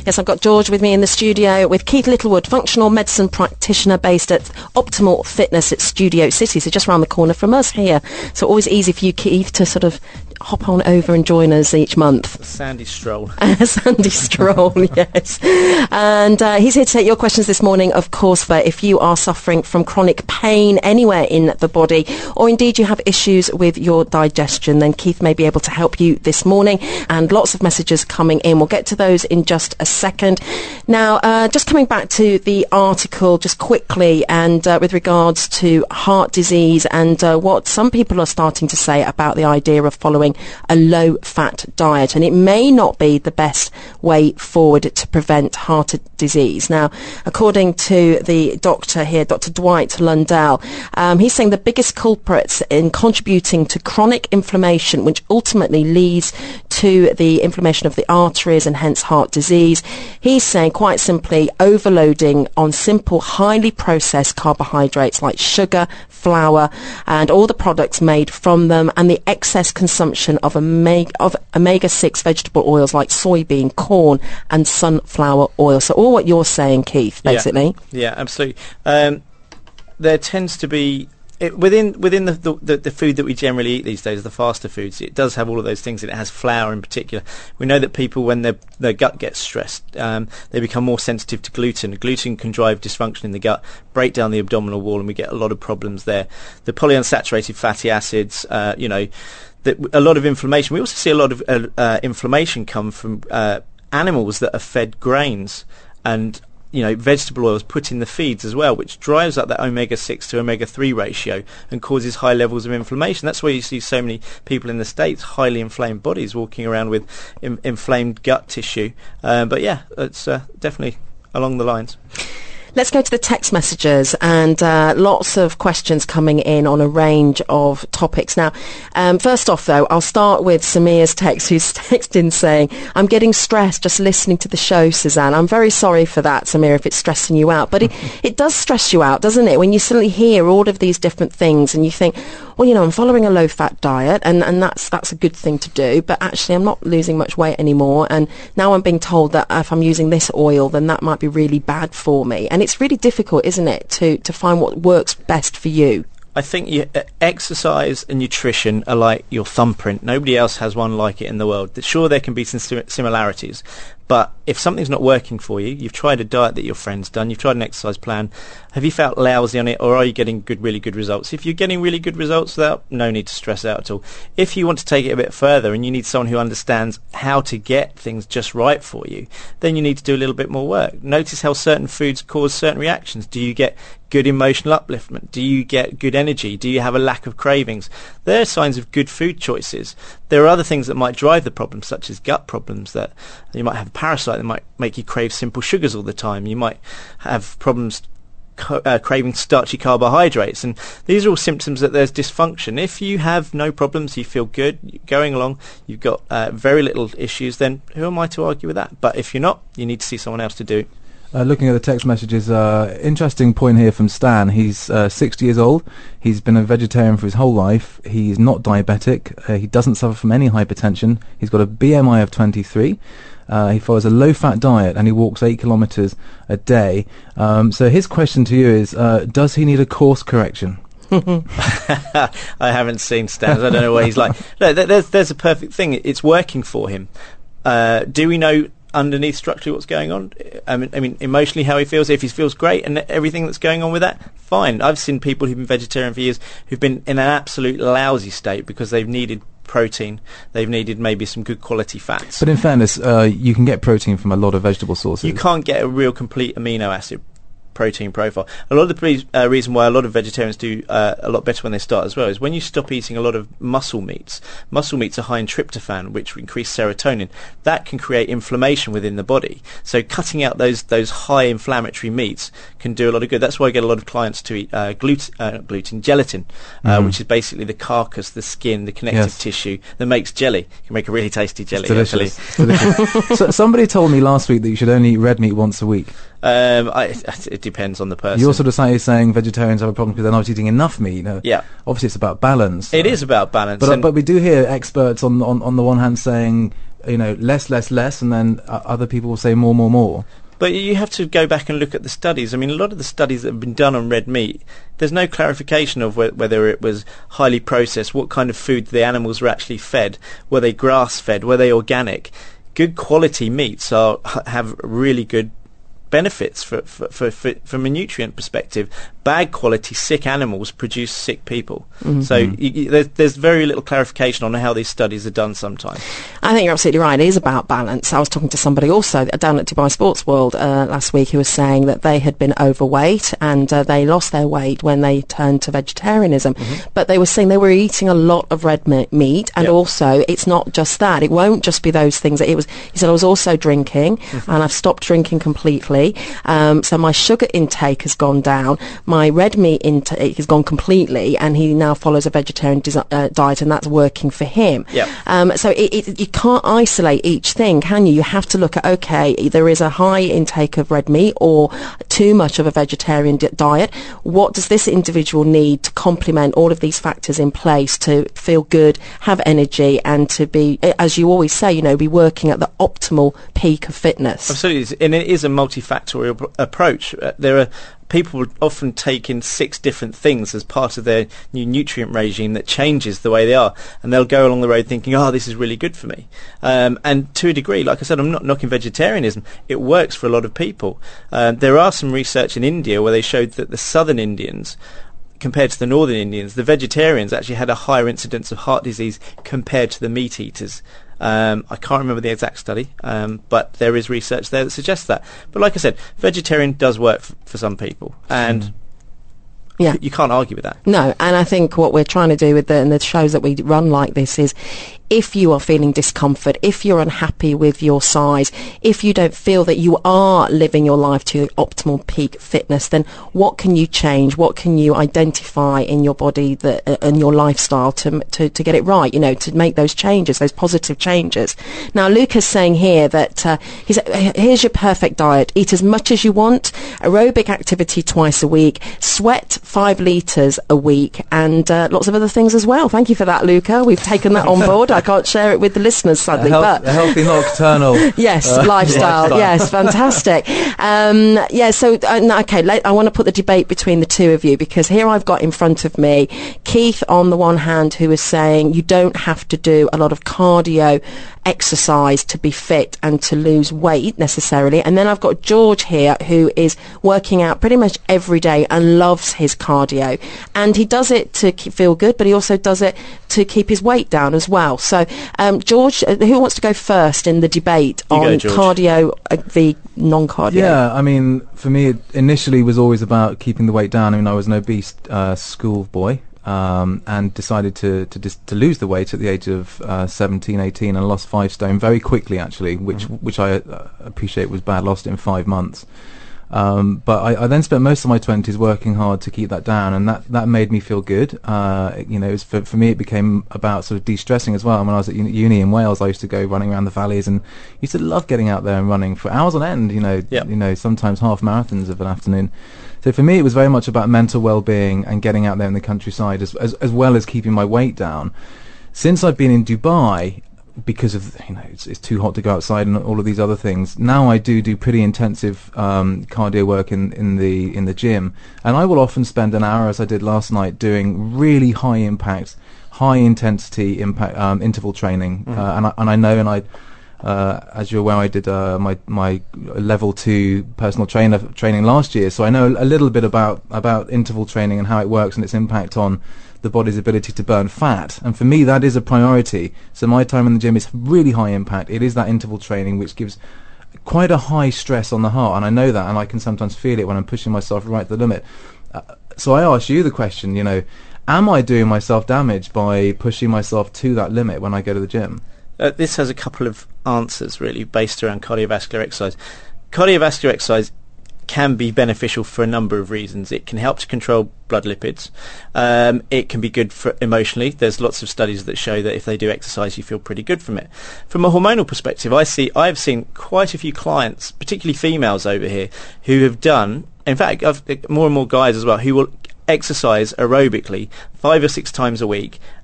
Yes, I've got George with me in the studio with Keith Littlewood, functional medicine practitioner based at Optimal Fitness at Studio City, so just around the corner from us here. So always easy for you, Keith, to sort of hop on over and join us each month. Sandy stroll. Sandy stroll, yes. And he's here to take your questions this morning, of course, for if you are suffering from chronic pain anywhere in the body, or indeed you have issues with your digestion, then Keith may be able to help you this morning. And lots of messages coming in. We'll get to those in just a second. Now, just coming back to the article just quickly, and with regards to heart disease and what some people are starting to say about the idea of following a low-fat diet, and it may not be the best way forward to prevent heart disease. Now, according to the doctor here, Dr. Dwight Lundell, he's saying the biggest culprits in contributing to chronic inflammation, which ultimately leads to the inflammation of the arteries and hence heart disease. He's saying, quite simply, overloading on simple, highly processed carbohydrates like sugar, flour, and all the products made from them, and the excess consumption of omega-6 vegetable oils like soybean, corn, and sunflower oil. So all what you're saying, Keith, basically. Yeah, absolutely. There tends to be within the food that we generally eat these days, the faster foods, it does have all of those things, and it has flour in particular. We know that people, when their gut gets stressed, they become more sensitive to gluten. Gluten can drive dysfunction in the gut, break down the abdominal wall, and we get a lot of problems there. The polyunsaturated fatty acids, a lot of inflammation. We also see a lot of inflammation come from animals that are fed grains and vegetable oils put in the feeds as well, which drives up that omega-6 to omega-3 ratio and causes high levels of inflammation. That's why you see so many people in the States, highly inflamed bodies, walking around with inflamed gut tissue. But yeah, it's definitely along the lines. Let's go to the text messages, and lots of questions coming in on a range of topics. Now, first off, though, I'll start with Samir's text, who's texted saying, I'm getting stressed just listening to the show, Suzanne. I'm very sorry for that, Samir, if it's stressing you out. But it does stress you out, doesn't it, when you suddenly hear all of these different things and you think, well, I'm following a low-fat diet, and that's a good thing to do, but actually I'm not losing much weight anymore, and now I'm being told that if I'm using this oil, then that might be really bad for me. And it's really difficult, isn't it, to find what works best for you. I think exercise and nutrition are like your thumbprint. Nobody else has one like it in the world. Sure, there can be some similarities, but if something's not working for you, you've tried a diet that your friend's done, you've tried an exercise plan, have you felt lousy on it, or are you getting really good results? If you're getting really good results, no need to stress out at all. If you want to take it a bit further and you need someone who understands how to get things just right for you, then you need to do a little bit more work. Notice how certain foods cause certain reactions. Do you get good emotional upliftment? Do you get good energy? Do you have a lack of cravings? They're signs of good food choices. There are other things that might drive the problem, such as gut problems, that you might have a parasite that might make you crave simple sugars all the time. You might have problems craving starchy carbohydrates, and these are all symptoms that there's dysfunction. If you have no problems, you feel good going along, you've got very little issues, then who am I to argue with that? But if you're not, you need to see someone else to do it. Looking at the text messages, interesting point here from Stan. He's 60 years old. He's been a vegetarian for his whole life. He's not diabetic. He doesn't suffer from any hypertension. He's got a BMI of 23. He follows a low-fat diet, and he walks 8 kilometres a day. So his question to you is, does he need a course correction? I haven't seen Stan's. I don't know what he's like. No, there's a perfect thing. It's working for him. Do we know underneath structurally what's going on? I mean, emotionally how he feels. If he feels great and everything that's going on with that, fine. I've seen people who've been vegetarian for years who've been in an absolute lousy state because they've needed protein, they've needed maybe some good quality fats. But in fairness, you can get protein from a lot of vegetable sources. You can't get a real complete amino acid protein profile. A lot of the reason why a lot of vegetarians do a lot better when they start as well is when you stop eating a lot of muscle meats. Muscle meats are high in tryptophan, which increase serotonin. That can create inflammation within the body. So cutting out those high inflammatory meats can do a lot of good. That's why I get a lot of clients to eat gelatin, which is basically the carcass, the skin, the connective tissue that makes jelly. You can make a really tasty jelly. It's delicious. Delicious. So somebody told me last week that you should only eat red meat once a week. It depends on the person. You're sort of saying vegetarians have a problem because they're not eating enough meat. Yeah. Obviously, it's about balance. It is about balance. But we do hear experts on the one hand saying less, and then other people will say more. But you have to go back and look at the studies. I mean, a lot of the studies that have been done on red meat, there's no clarification of whether it was highly processed, what kind of food the animals were actually fed, were they grass-fed, were they organic. Good quality meats have really good benefits from a nutrient perspective. Bad quality sick animals produce sick people. Mm-hmm. So there's very little clarification on how these studies are done sometimes. I think you're absolutely right. It is about balance. I was talking to somebody also down at Dubai Sports World last week who was saying that they had been overweight and they lost their weight when they turned to vegetarianism. Mm-hmm. But they were saying they were eating a lot of red meat, and also it's not just that. It won't just be those things. He said, I was also drinking, and I've stopped drinking completely. So my sugar intake has gone down. My red meat intake has gone completely, and he now follows a vegetarian diet, and that's working for him. Yep. So you can't isolate each thing, can you? You have to look at, okay, there is a high intake of red meat or too much of a vegetarian diet. What does this individual need to complement all of these factors in place to feel good, have energy, and to be, as you always say, be working at the optimal peak of fitness? Absolutely, and it is a multifactorial approach. There are people often take in 6 different things as part of their new nutrient regime that changes the way they are, and they'll go along the road thinking, this is really good for me. And to a degree, like I said, I'm not knocking vegetarianism. It works for a lot of people. There are some research in India where they showed that the southern Indians, compared to the northern Indians, the vegetarians actually had a higher incidence of heart disease compared to the meat eaters. I can't remember the exact study, but there is research there that suggests that. But like I said, vegetarian does work for some people, and you can't argue with that. No, and I think what we're trying to do with the shows that we run like this is, if you are feeling discomfort, if you're unhappy with your size, if you don't feel that you are living your life to optimal peak fitness, then what can you change? What can you identify in your body and your lifestyle to get it right? To make those changes, those positive changes. Now, Luke is saying here that here's your perfect diet: eat as much as you want, aerobic activity twice a week, sweat 5 litres a week, and lots of other things as well. Thank you for that, Luca. We've taken that on board. I can't share it with the listeners, sadly. A healthy nocturnal. Yes, lifestyle. Yes, fantastic. Okay, I want to put the debate between the two of you, because here I've got in front of me Keith on the one hand, who is saying you don't have to do a lot of cardio exercise to be fit and to lose weight necessarily. And then I've got George here, who is working out pretty much every day and loves his cardio. And he does it to feel good, but he also does it to keep his weight down as well. So, George, who wants to go first in the debate on cardio v non-cardio? Yeah, I mean, for me, it initially was always about keeping the weight down. I mean, I was an obese schoolboy. And decided to lose the weight at the age of 17, 18, and lost 5 stone very quickly, actually, which I appreciate was bad. Lost it in 5 months. But I then spent most of my 20s working hard to keep that down, and that made me feel good. It was for me, it became about sort of de-stressing as well. When I was at uni in Wales, I used to go running around the valleys, and used to love getting out there and running for hours on end. Sometimes half marathons of an afternoon. So for me, it was very much about mental well-being and getting out there in the countryside, as well as keeping my weight down. Since I've been in Dubai, because of it's too hot to go outside and all of these other things, now I do pretty intensive cardio work in the gym, and I will often spend an hour, as I did last night, doing really high impact, high intensity interval training. As you're aware, I did my level 2 personal training last year, so I know a little bit about interval training and how it works and its impact on the body's ability to burn fat. And for me, that is a priority. So my time in the gym is really high impact. It is that interval training which gives quite a high stress on the heart, and I know that, and I can sometimes feel it when I'm pushing myself right to the limit. So I ask you the question, am I doing myself damage by pushing myself to that limit when I go to the gym? This has a couple of answers, really, based around cardiovascular exercise. Cardiovascular exercise can be beneficial for a number of reasons. It can help to control blood lipids. It can be good for emotionally. There's lots of studies that show that if they do exercise, you feel pretty good from it. From a hormonal perspective, I've seen quite a few clients, particularly females over here, who have done, in fact, more and more guys as well, who will exercise aerobically 5 or 6 times a week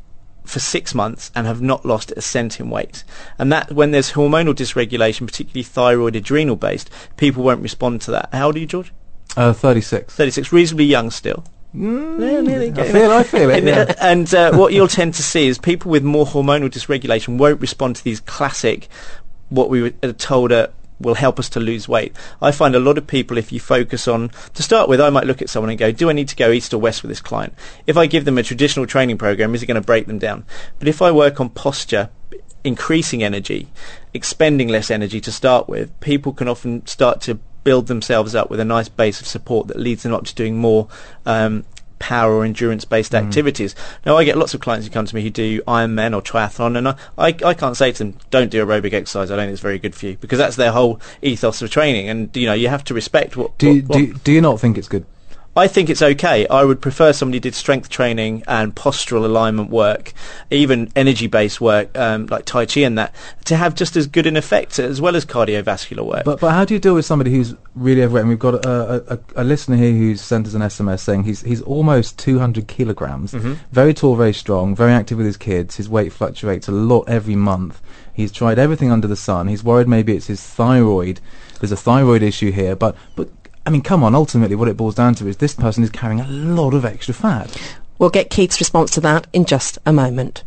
for 6 months and have not lost a cent in weight. And that, when there's hormonal dysregulation, particularly thyroid, adrenal based, people won't respond to that. How old are you, George? 36. 36, reasonably young still. Yeah, nearly I feel it. Yeah. And what you'll tend to see is people with more hormonal dysregulation won't respond to these classic, what we were told will help us to lose weight. I find a lot of people, if you focus on, to start with, I might look at someone and go, do I need to go east or west with this client? If I give them a traditional training program, is it going to break them down? But if I work on posture, increasing energy, expending less energy to start with, people can often start to build themselves up with a nice base of support that leads them up to doing more power or endurance-based activities. Now, I get lots of clients who come to me who do Ironman or triathlon, and I can't say to them, don't do aerobic exercise, I don't think it's very good for you, because that's their whole ethos of training, and you have to respect what... Do you not think it's good? I think it's okay. I would prefer somebody did strength training and postural alignment work, even energy-based work like Tai Chi and that, to have just as good an effect as well as cardiovascular work. But how do you deal with somebody who's really overweight? And we've got a listener here who sent us an SMS saying he's almost 200 kilograms, very tall, very strong, very active with his kids. His weight fluctuates a lot every month. He's tried everything under the sun. He's worried maybe it's his thyroid. There's a thyroid issue here, but I mean, come on, ultimately what it boils down to is this person is carrying a lot of extra fat. We'll get Keith's response to that in just a moment.